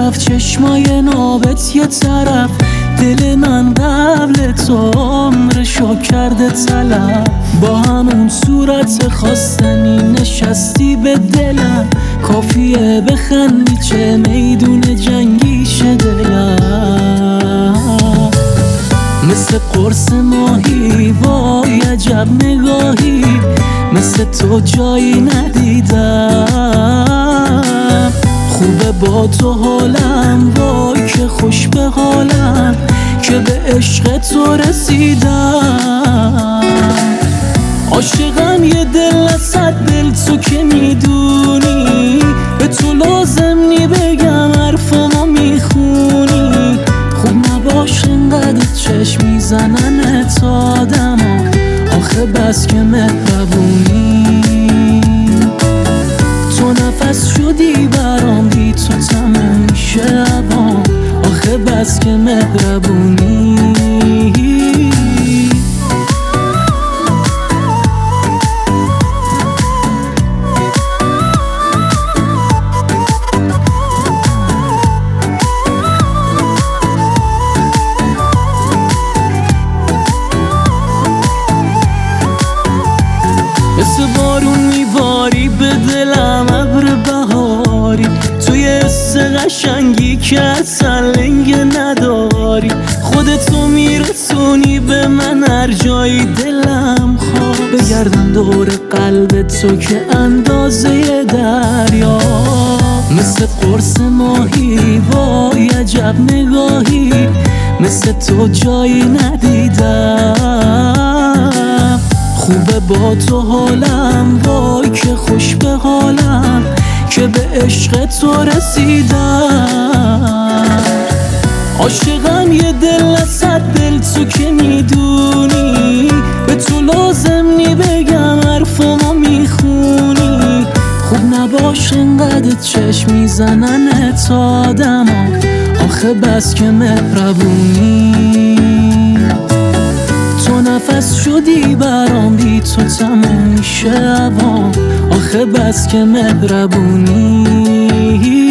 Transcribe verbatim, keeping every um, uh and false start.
طرف، چشمای نابت یه طرف، دل من قبل تو عمرشو کرده طلب. با همون صورت خواستنی نشستی به دلم، کافیه بخندی چه میدون جنگی شه دلم. مثل قرص ماهی وای عجب نگاهی، مثل تو جایی ندیدم. خوبه با تو حالم وای که خوش به حالم، که به عشق تو رسیدم. عاشقم یه دل از صد دل، تو که میدونی به تو لازم نی بگم حرفمو میخونی. خوب نباش انقدر چشم میزنن تا آدما، آخه بس که مهربونی. تو نفس شدی برام، بی تو تموم میشه هوام، آخه بس که مهربونی. مثل بارون میواری به دلم ابر بهاری، توی حس قشنگی که اصلا لنگ نداری. خودتو میرسونی به من هر جایی دلم خواست، بگردم دور قلب تو که اندازه دریا. مثل قرص ماهی وای عجب نگاهی، مثل تو جایی ندیدم. خوبه با تو حالم وای که خوش به حالم، که به عشق تو رسیدم. عاشقم یه دل از صد دل، تو که میدونی به تو لازم نی بگم حرفمو میخونی. خوب نباش انقدر چشم میزنن تا آدما، آخه بس که مهربونی. تو نفس شدی برام، بی تو تموم میشه هوام، آخه بس که مهربونی.